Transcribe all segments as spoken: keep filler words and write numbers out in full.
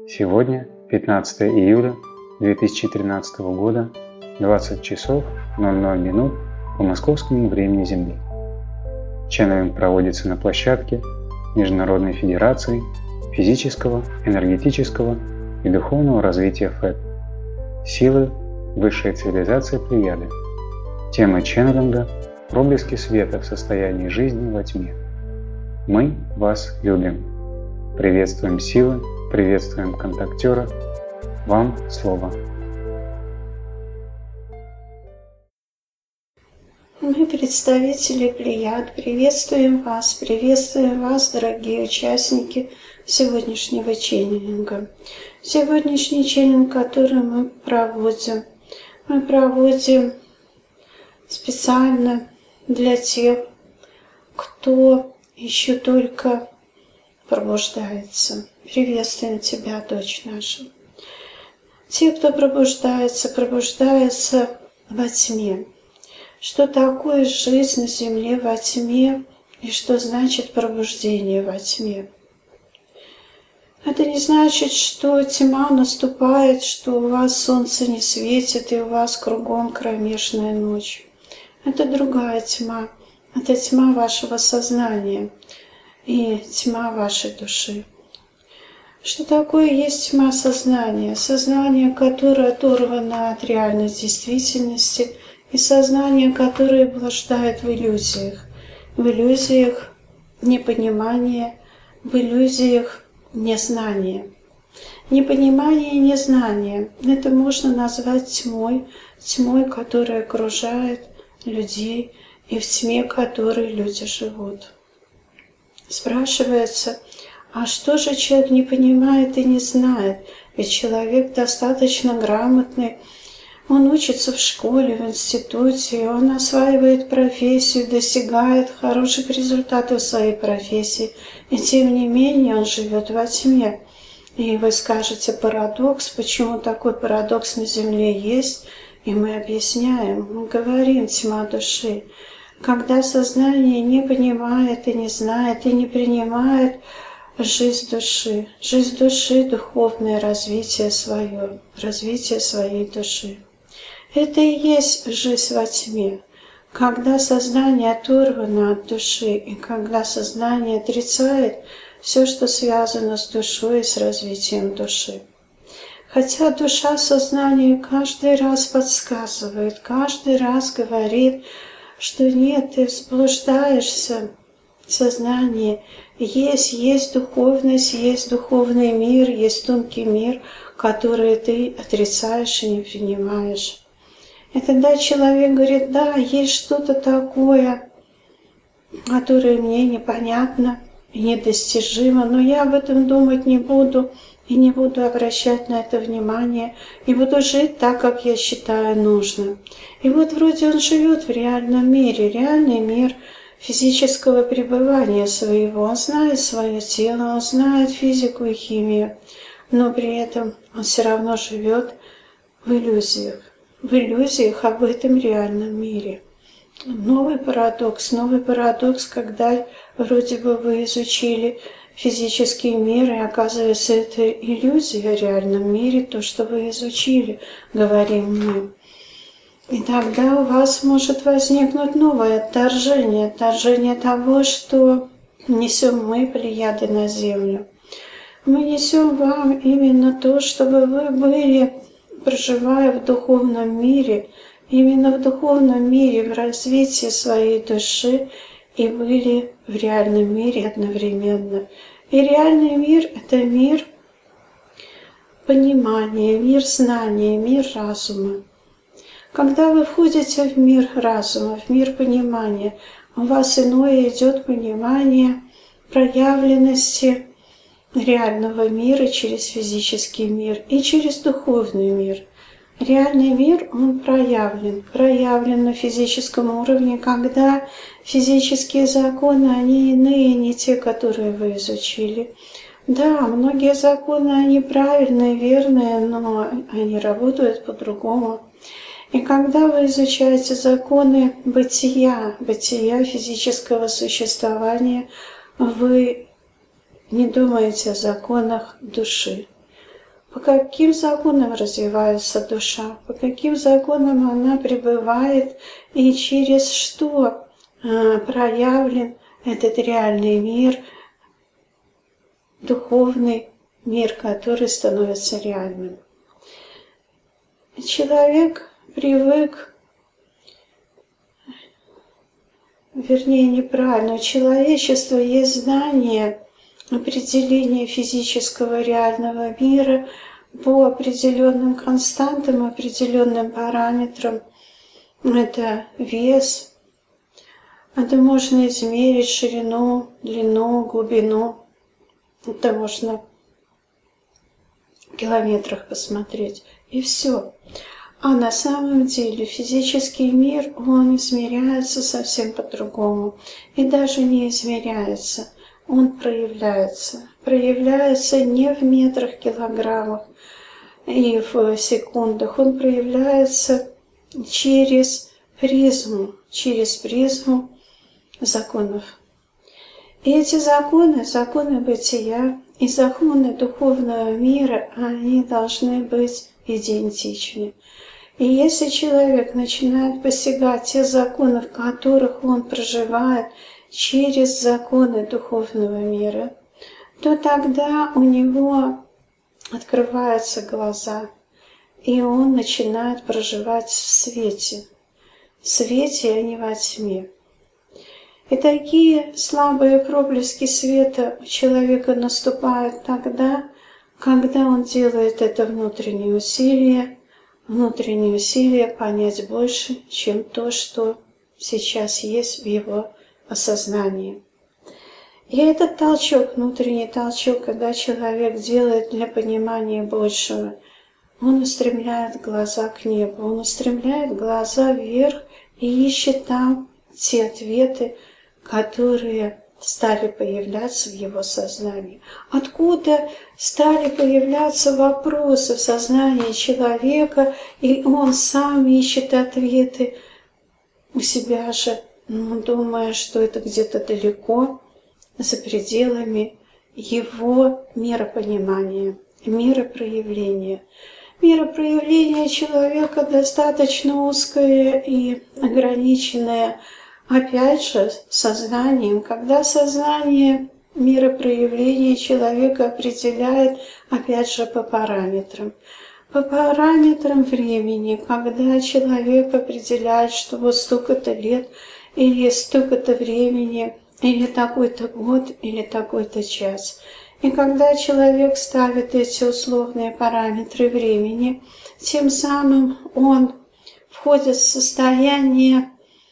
Сегодня пятнадцатое июля две тысячи тринадцатого года, двадцать часов ноль ноль минут по московскому времени Земли. Ченнелинг проводится на площадке Международной Федерации физического, энергетического и духовного развития ФЭД. Силы высшей цивилизации Плеяды. Тема ченнелинга – проблески света в состоянии жизни во тьме. Мы вас любим. Приветствуем силы, приветствуем контактера. Вам слово. Мы, представители Плеяд, приветствуем вас, приветствуем вас, дорогие участники сегодняшнего ченнелинга. Сегодняшний ченнелинг, который мы проводим, мы проводим специально для тех, кто еще только пробуждается. Приветствуем тебя, дочь наша. Те, кто пробуждается, пробуждается во тьме. Что такое жизнь на земле во тьме и что значит пробуждение во тьме? Это не значит, что тьма наступает, что у вас солнце не светит и у вас кругом кромешная ночь. Это другая тьма. Это тьма вашего сознания и тьма вашей души. Что такое есть тьма сознания? Сознание, которое оторвано от реальной действительности, и сознание, которое блуждает в иллюзиях. В иллюзиях непонимания, в иллюзиях незнания. Непонимание и незнание – это можно назвать тьмой, тьмой, которая окружает людей, и в тьме которой люди живут. Спрашивается, а что же человек не понимает и не знает? Ведь человек достаточно грамотный, он учится в школе, в институте, он осваивает профессию, достигает хороших результатов в своей профессии, и тем не менее он живет во тьме. И вы скажете, парадокс, почему такой парадокс на Земле есть? И мы объясняем, мы говорим, тьма души. Когда сознание не понимает и не знает, и не принимает жизнь души, жизнь души – духовное развитие свое, развитие своей души. Это и есть жизнь во тьме. Когда сознание оторвано от души, и когда сознание отрицает все, что связано с душой и с развитием души. Хотя душа сознанию каждый раз подсказывает, каждый раз говорит, что нет, ты заблуждаешься в сознании. Есть, есть духовность, есть духовный мир, есть тонкий мир, который ты отрицаешь и не принимаешь. И тогда человек говорит, да, есть что-то такое, которое мне непонятно и недостижимо, но я об этом думать не буду и не буду обращать на это внимание, и буду жить так, как я считаю нужным. И вот вроде он живет в реальном мире, реальный мир физического пребывания своего, он знает свое тело, он знает физику и химию, но при этом он все равно живет в иллюзиях. В иллюзиях об этом реальном мире. Новый парадокс, новый парадокс, когда вроде бы вы изучили физический мир, и оказывается, это иллюзия в реальном мире, то, что вы изучили, говорим мы. И тогда у вас может возникнуть новое отторжение, отторжение того, что несем мы, Плеяды, на Землю. Мы несем вам именно то, чтобы вы были, проживая в духовном мире, именно в духовном мире, в развитии своей души, и были в реальном мире одновременно. И реальный мир – это мир понимания, мир знания, мир разума. Когда вы входите в мир разума, в мир понимания, у вас иное идет понимание проявленности реального мира через физический мир и через духовный мир. Реальный мир, он проявлен, проявлен на физическом уровне, когда физические законы, они иные, не те, которые вы изучили. Да, многие законы, они правильные, верные, но они работают по-другому. И когда вы изучаете законы бытия, бытия физического существования, вы не думаете о законах души. по каким законам развивается душа, по каким законам она пребывает и через что э, проявлен этот реальный мир, духовный мир, который становится реальным. Человек привык, вернее, неправильно, у человечества есть знание определения физического реального мира по определенным константам, определенным параметрам. Это вес, это можно измерить ширину, длину, глубину, это можно в километрах посмотреть, и все. А на самом деле физический мир, он измеряется совсем по-другому. И даже не измеряется, он проявляется. Проявляется не в метрах, килограммах и в секундах. Он проявляется через призму, через призму законов. И эти законы, законы бытия и законы духовного мира, они должны быть идентичны. И если человек начинает постигать те законы, в которых он проживает, через законы духовного мира, то тогда у него открываются глаза, и он начинает проживать в свете. В свете, а не во тьме. И такие слабые проблески света у человека наступают тогда, когда он делает это внутреннее усилие, внутреннее усилие понять больше, чем то, что сейчас есть в его осознании. И этот толчок, внутренний толчок, когда человек делает для понимания большего, он устремляет глаза к небу, он устремляет глаза вверх и ищет там те ответы, которые стали появляться в его сознании. Откуда стали появляться вопросы в сознании человека, и он сам ищет ответы у себя же, ну, думая, что это где-то далеко, за пределами его миропонимания, миропроявления. Миропроявление человека достаточно узкое и ограниченное, опять же, сознанием. Когда сознание миропроявления человека определяет, опять же, по параметрам. По параметрам времени, когда человек определяет, что вот столько-то лет, или столько-то времени, или такой-то год, или такой-то час. И когда человек ставит эти условные параметры времени, тем самым он входит в состояние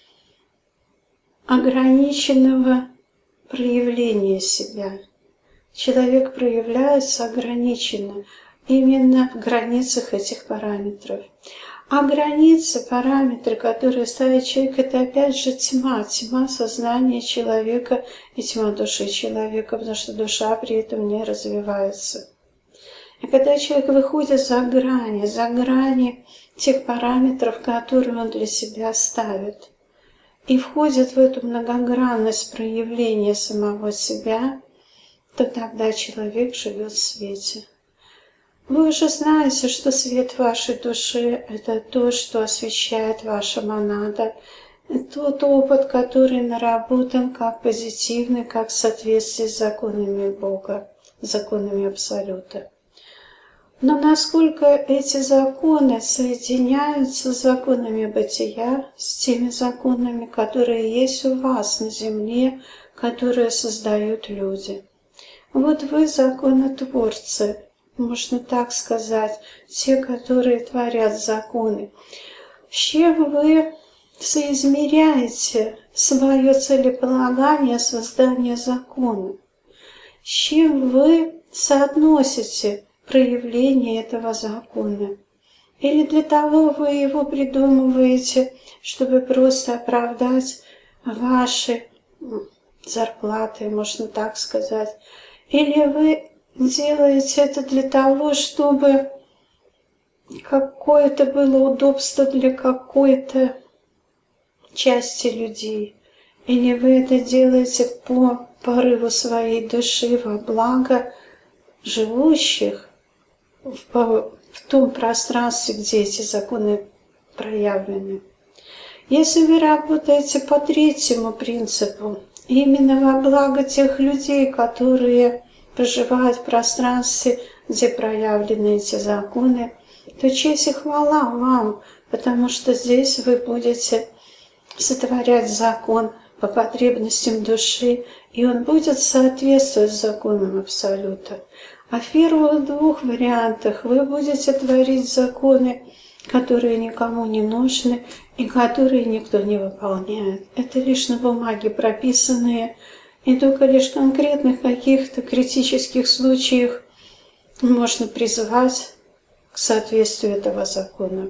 ограниченного проявления себя. Человек проявляется ограниченно, именно в границах этих параметров. А границы, параметры, которые ставит человек, это опять же тьма, тьма сознания человека и тьма души человека, потому что душа при этом не развивается. И когда человек выходит за грани, за грани тех параметров, которые он для себя ставит, и входит в эту многогранность проявления самого себя, то тогда человек живет в свете. Вы уже знаете, что свет вашей души – это то, что освещает ваша монада, тот опыт, который наработан как позитивный, как в соответствии с законами Бога, законами Абсолюта. Но насколько эти законы соединяются с законами бытия, с теми законами, которые есть у вас на земле, которые создают люди. Вот вы законотворцы, можно так сказать, те, которые творят законы. С чем вы соизмеряете свое целеполагание создания закона? С чем вы соотносите проявление этого закона? Или для того вы его придумываете, чтобы просто оправдать ваши зарплаты, можно так сказать? Или вы делаете это для того, чтобы какое-то было удобство для какой-то части людей? Или вы это делаете по порыву своей души во благо живущих в, в том пространстве, где эти законы проявлены. Если вы работаете по третьему принципу, именно во благо тех людей, которые проживают в пространстве, где проявлены эти законы, то честь и хвала вам, потому что здесь вы будете сотворять закон по потребностям души, и он будет соответствовать законам Абсолюта. А в первых двух вариантах вы будете творить законы, которые никому не нужны и которые никто не выполняет. Это лишь на бумаге прописанные, и только лишь в конкретных каких-то критических случаях можно призвать к соответствию этого закона.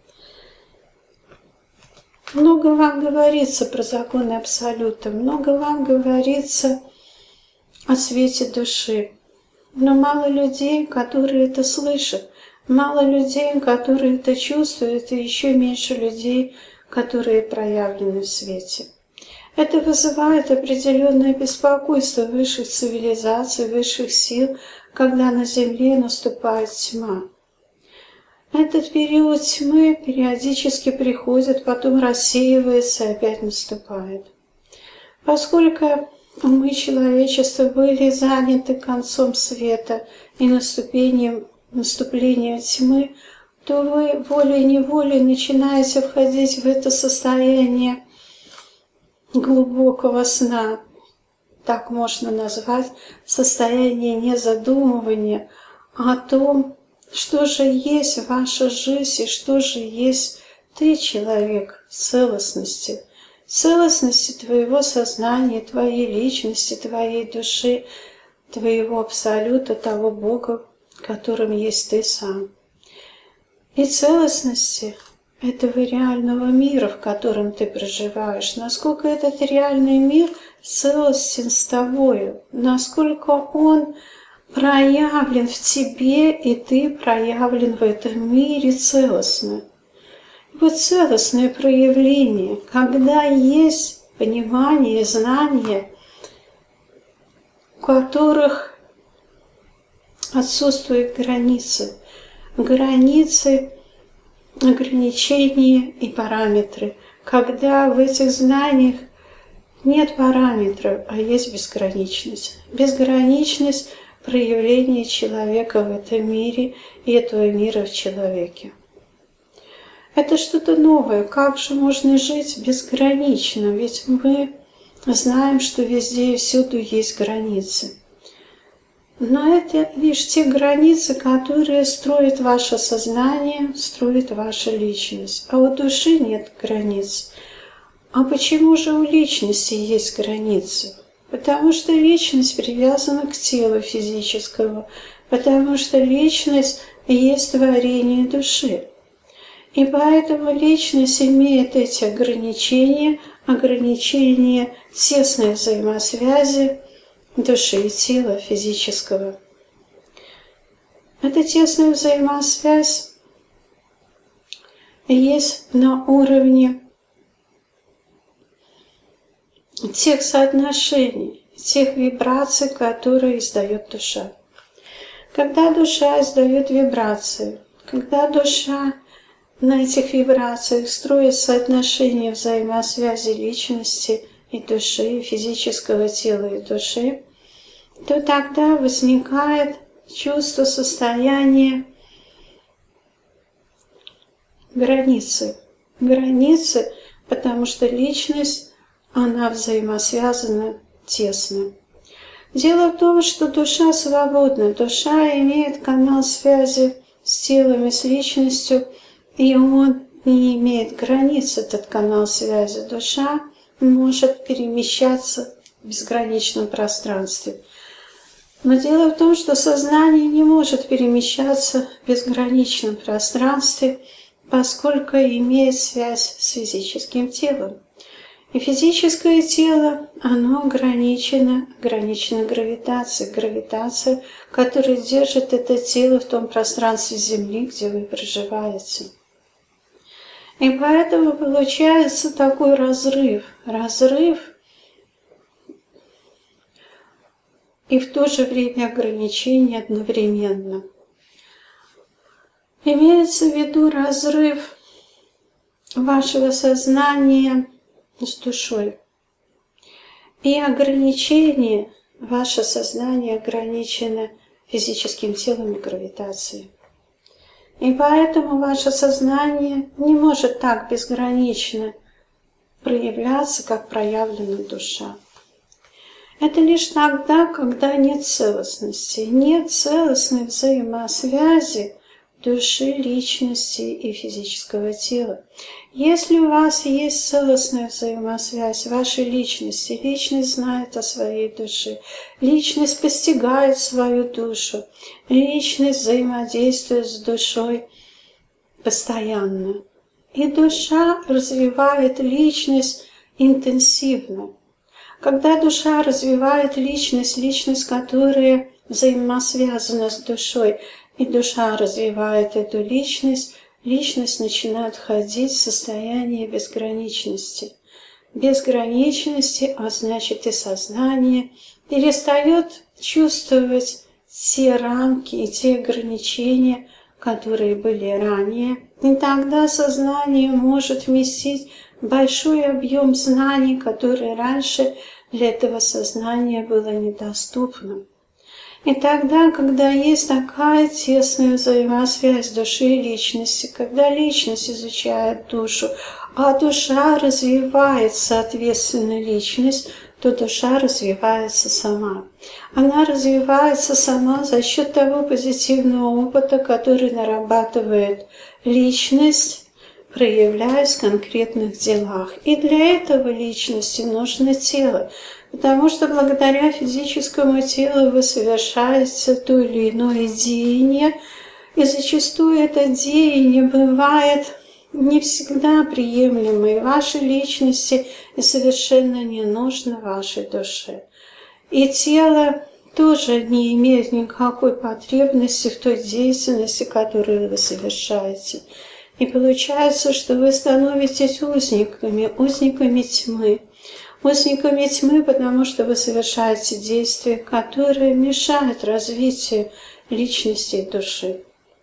Много вам говорится про законы Абсолюта, много вам говорится о свете души, но мало людей, которые это слышат, мало людей, которые это чувствуют, и еще меньше людей, которые проявлены в свете. Это вызывает определенное беспокойство высших цивилизаций, высших сил, когда на Земле наступает тьма. Этот период тьмы периодически приходит, потом рассеивается и опять наступает. Поскольку мы, человечество, были заняты концом света и наступлением, наступлением тьмы, то вы волей-неволей начинаете входить в это состояние глубокого сна. Так можно назвать состояние незадумывания о том, что же есть ваша жизнь и что же есть ты, человек, в целостности. В целостности твоего сознания, твоей личности, твоей души, твоего Абсолюта, того Бога, которым есть ты сам. И целостности этого реального мира, в котором ты проживаешь. Насколько этот реальный мир целостен с тобою, насколько он проявлен в тебе, и ты проявлен в этом мире целостно. Вот целостное проявление, когда есть понимание, знание, у которых отсутствуют границы, границы, ограничения и параметры, когда в этих знаниях нет параметров, а есть безграничность. Безграничность проявления человека в этом мире и этого мира в человеке. Это что-то новое. Как же можно жить безгранично? Ведь мы знаем, что везде и всюду есть границы. Но это лишь те границы, которые строят ваше сознание, строят вашу личность. А у души нет границ. А почему же у личности есть границы? Потому что личность привязана к телу физическому, потому что личность есть творение души. И поэтому личность имеет эти ограничения, ограничения тесной взаимосвязи души и тела физического. Эта тесная взаимосвязь есть на уровне тех соотношений, тех вибраций, которые издает душа. Когда душа издает вибрации, когда душа на этих вибрациях строит соотношение взаимосвязи личности и души, физического тела и души, то тогда возникает чувство состояния границы. Границы, потому что личность, она взаимосвязана тесно. Дело в том, что душа свободна, душа имеет канал связи с телом и с личностью, и он не имеет границ, этот канал связи. Душа может перемещаться в безграничном пространстве. Но дело в том, что сознание не может перемещаться в безграничном пространстве, поскольку имеет связь с физическим телом. И физическое тело, оно ограничено, ограничено гравитацией. Гравитация, которая держит это тело в том пространстве Земли, где вы проживаете. И поэтому получается такой разрыв. Разрыв и в то же время ограничение одновременно. Имеется в виду разрыв вашего сознания с душой и ограничение. Ваше сознание ограничено физическим телом и гравитацией. И поэтому ваше сознание не может так безгранично проявляться, как проявлена душа. Это лишь тогда, когда нет целостности, нет целостной взаимосвязи души, личности и физического тела. Если у вас есть целостная взаимосвязь вашей личности, личность знает о своей душе, личность постигает свою душу, личность взаимодействует с душой постоянно. И душа развивает личность интенсивно. Когда душа развивает личность, личность, которая взаимосвязана с душой, и душа развивает эту личность, личность начинает входить в состояние безграничности. Безграничности, а значит и сознание, перестает чувствовать те рамки и те ограничения, которые были ранее. И тогда сознание может вместить большой объем знаний, которые раньше для этого сознания было недоступно. И тогда, когда есть такая тесная взаимосвязь души и личности, когда личность изучает душу, а душа развивает, соответственно, личность, то душа развивается сама. Она развивается сама за счет того позитивного опыта, который нарабатывает личность, проявляясь в конкретных делах. И для этого личности нужно тело, потому что благодаря физическому телу вы совершаете то или иное деяние, и зачастую это деяние бывает не всегда приемлемой вашей личности и совершенно не нужно вашей душе. И тело тоже не имеет никакой потребности в той деятельности, которую вы совершаете. И получается, что вы становитесь узниками, узниками тьмы. Узниками тьмы, потому что вы совершаете действия, которые мешают развитию личности и души.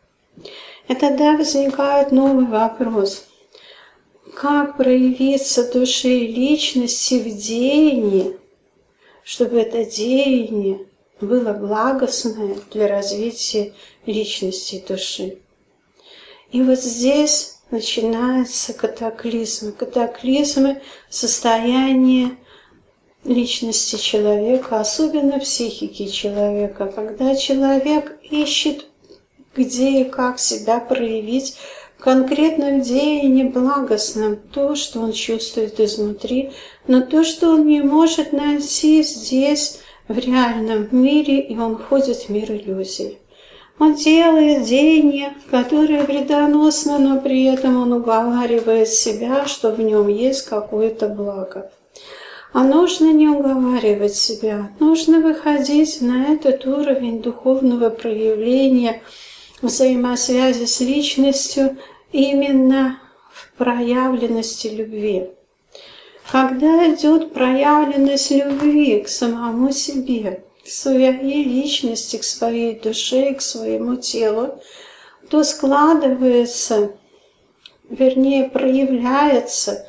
И тогда возникает новый вопрос. Как проявиться душе и личности в деянии, чтобы это деяние было благостное для развития личности и души? И вот здесь начинаются катаклизмы. Катаклизмы состояния личности человека, особенно психики человека, когда человек ищет, где и как себя проявить в конкретном деянии благостном, то, что он чувствует изнутри, но то, что он не может найти здесь, в реальном мире, и он входит в мир иллюзий. Он делает деяние, которое вредоносно, но при этом он уговаривает себя, что в нем есть какое-то благо. А нужно не уговаривать себя, нужно выходить на этот уровень духовного проявления, взаимосвязи с личностью именно в проявленности любви. Когда идет проявленность любви к самому себе, к своей личности, к своей душе, к своему телу, то складывается, вернее, проявляется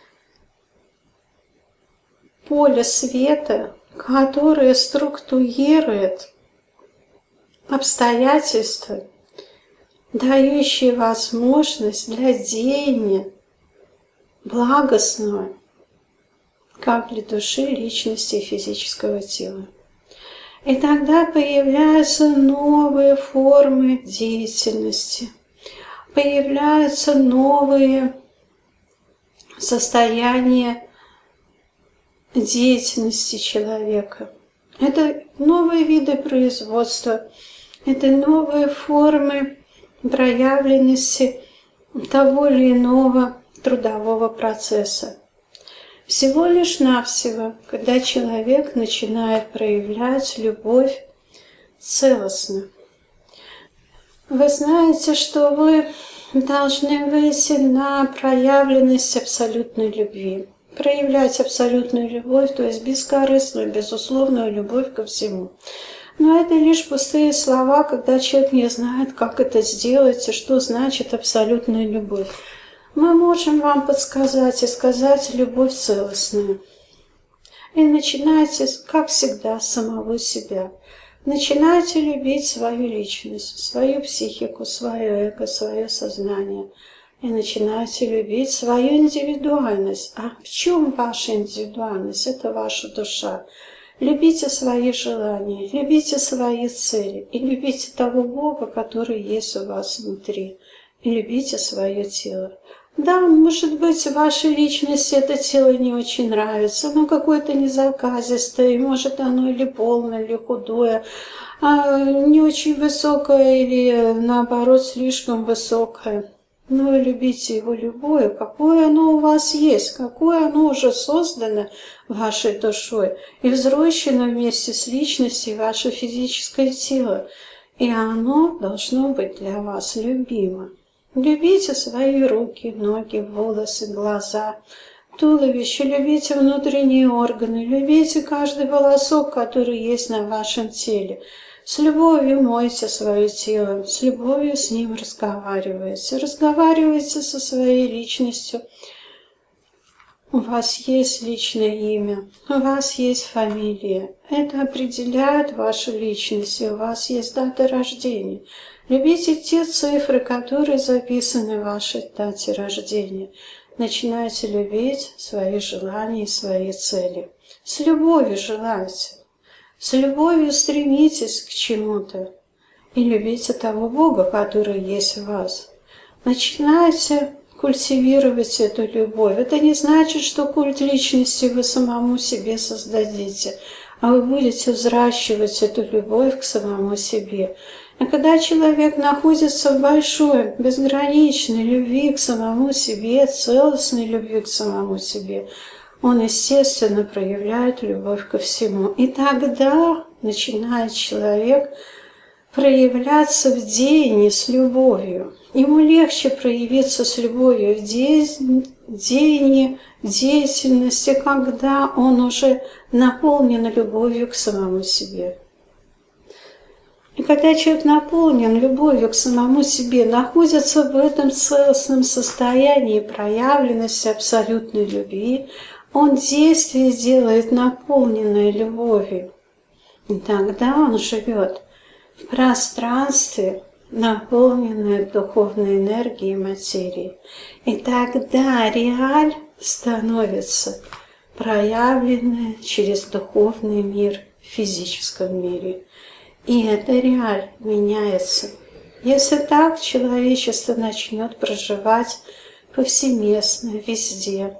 поле света, которое структурирует обстоятельства, дающие возможность для деяния благостного, как для души, личности и физического тела. И тогда появляются новые формы деятельности, появляются новые состояния деятельности человека. Это новые виды производства, это новые формы проявленности того или иного трудового процесса. Всего лишь навсего, когда человек начинает проявлять любовь целостно. Вы знаете, что вы должны выйти на проявленность абсолютной любви. Проявлять абсолютную любовь, то есть бескорыстную, безусловную любовь ко всему. Но это лишь пустые слова, когда человек не знает, как это сделать и что значит абсолютная любовь. Мы можем вам подсказать и сказать любовь целостную. И начинайте, как всегда, с самого себя. Начинайте любить свою личность, свою психику, свое эго, свое сознание. И начинайте любить свою индивидуальность. А в чем ваша индивидуальность? Это ваша душа. Любите свои желания, любите свои цели и любите того Бога, который есть у вас внутри. И любите свое тело. Да, может быть, вашей личности это тело не очень нравится, оно какое-то незаказистое, может оно или полное, или худое, а не очень высокое или наоборот слишком высокое. Но вы любите его любое, какое оно у вас есть, какое оно уже создано вашей душой и взращено вместе с личностью ваше физическое тело. И оно должно быть для вас любимо. Любите свои руки, ноги, волосы, глаза, туловище, любите внутренние органы, любите каждый волосок, который есть на вашем теле. С любовью мойте свое тело, с любовью с ним разговаривайте. Разговаривайте со своей личностью. У вас есть личное имя, у вас есть фамилия. Это определяет вашу личность, и у вас есть дата рождения. Любите те цифры, которые записаны в вашей дате рождения. Начинайте любить свои желания и свои цели. С любовью желайте. С любовью стремитесь к чему-то и любите того Бога, который есть в вас. Начинайте культивировать эту любовь. Это не значит, что культ личности вы самому себе создадите, а вы будете взращивать эту любовь к самому себе. И когда человек находится в большой, безграничной любви к самому себе, целостной любви к самому себе, он, естественно, проявляет любовь ко всему. И тогда начинает человек проявляться в деянии с любовью. Ему легче проявиться с любовью в деянии, в деятельности, когда он уже наполнен любовью к самому себе. И когда человек наполнен любовью к самому себе, находится в этом целостном состоянии проявленности абсолютной любви, он действие делает наполненное любовью. И тогда он живет в пространстве, наполненное духовной энергией и материей. И тогда реаль становится проявленная через духовный мир в физическом мире. И эта реаль меняется. Если так, человечество начнет проживать повсеместно, везде,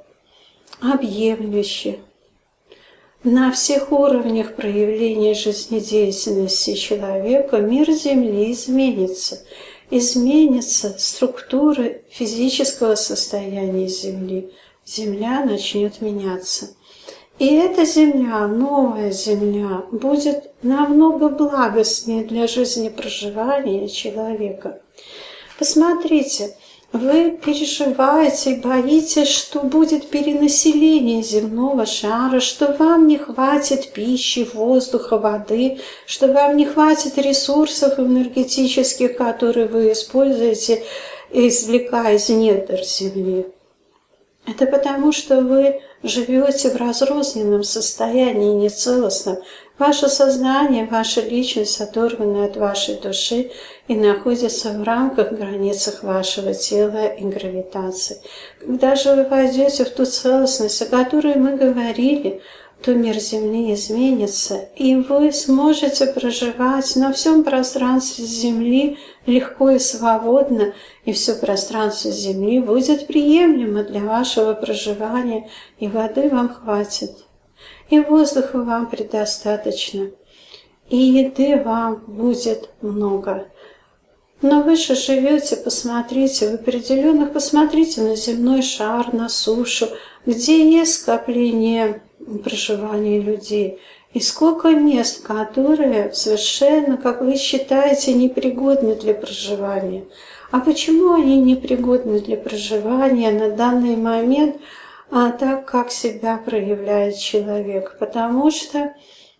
объемлюще, на всех уровнях проявления жизнедеятельности человека мир Земли изменится. Изменится структура физического состояния Земли. Земля начнет меняться. И эта Земля, новая Земля, будет намного благостнее для жизнепроживания человека. Посмотрите, вы переживаете и боитесь, что будет перенаселение земного шара, что вам не хватит пищи, воздуха, воды, что вам не хватит ресурсов энергетических, которые вы используете, извлекая из недр Земли. Это потому, что вы живете в разрозненном состоянии, нецелостном. Ваше сознание, ваша личность оторваны от вашей души и находятся в рамках, границах вашего тела и гравитации. Когда же вы войдете в ту целостность, о которой мы говорили, то мир Земли изменится, и вы сможете проживать на всем пространстве Земли легко и свободно, и все пространство Земли будет приемлемо для вашего проживания, и воды вам хватит, и воздуха вам предостаточно, и еды вам будет много. Но вы же живете, посмотрите, в определенных, посмотрите на земной шар, на сушу, где есть скопление проживания людей. И сколько мест, которые совершенно, как вы считаете, непригодны для проживания. А почему они непригодны для проживания на данный момент, а так, как себя проявляет человек? Потому что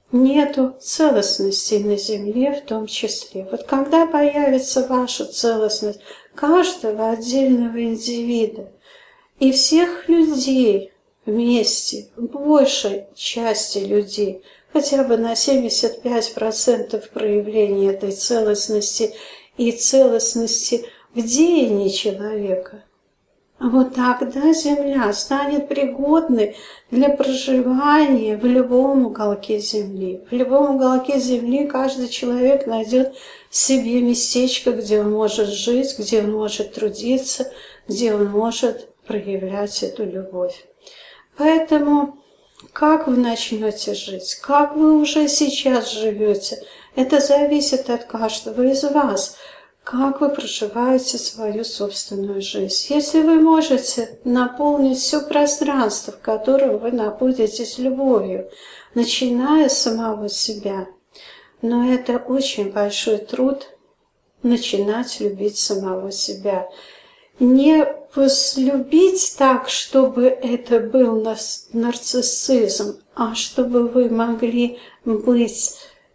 нету целостности на Земле в том числе. Вот когда появится ваша целостность каждого отдельного индивида и всех людей вместе, большей части людей, хотя бы на семьдесят пять процентов проявления этой целостности и целостности в деянии человека, вот тогда Земля станет пригодной для проживания в любом уголке Земли. В любом уголке Земли каждый человек найдет себе местечко, где он может жить, где он может трудиться, где он может проявлять эту любовь. Поэтому как вы начнете жить, как вы уже сейчас живете, это зависит от каждого из вас. Как вы проживаете свою собственную жизнь. Если вы можете наполнить все пространство, в котором вы находитесь, любовью, начиная с самого себя, но это очень большой труд начинать любить самого себя. Не возлюбить так, чтобы это был нарциссизм, а чтобы вы могли быть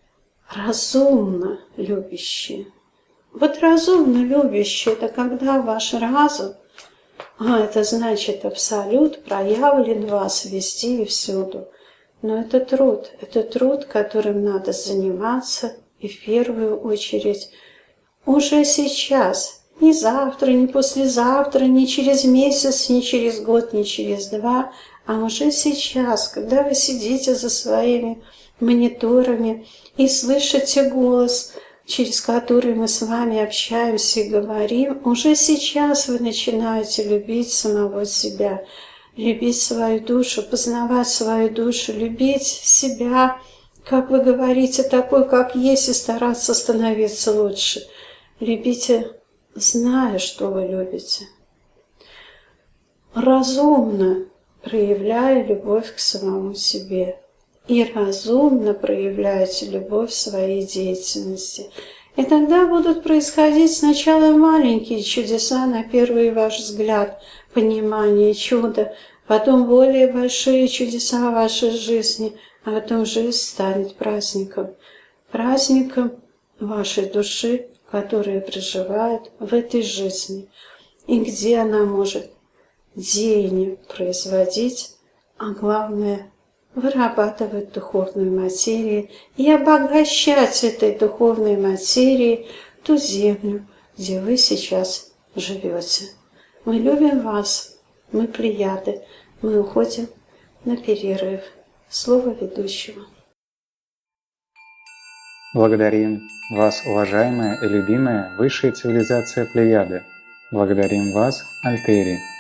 разумно любящие. Вот разумно любящий – это когда ваш разум, а это значит абсолют, проявлен в вас везде и всюду. Но это труд, это труд, которым надо заниматься и в первую очередь уже сейчас. Не завтра, не послезавтра, не через месяц, не через год, не через два, а уже сейчас, когда вы сидите за своими мониторами и слышите голос, через который мы с вами общаемся и говорим, уже сейчас вы начинаете любить самого себя, любить свою душу, познавать свою душу, любить себя, как вы говорите, такой, как есть, и стараться становиться лучше. Любите, зная, что вы любите. Разумно проявляя любовь к самому себе. И разумно проявляете любовь в своей деятельности. И тогда будут происходить сначала маленькие чудеса, на первый ваш взгляд, понимание, чудо, потом более большие чудеса в вашей жизни, а потом жизнь станет праздником. Праздником вашей души, которая проживает в этой жизни, и где она может деяние производить, а главное – вырабатывать духовную материю и обогащать этой духовной материей ту землю, где вы сейчас живете. Мы любим вас, мы плеяды, мы уходим на перерыв. Слово ведущего. Благодарим вас, уважаемая и любимая высшая цивилизация Плеяды. Благодарим вас, Альтери.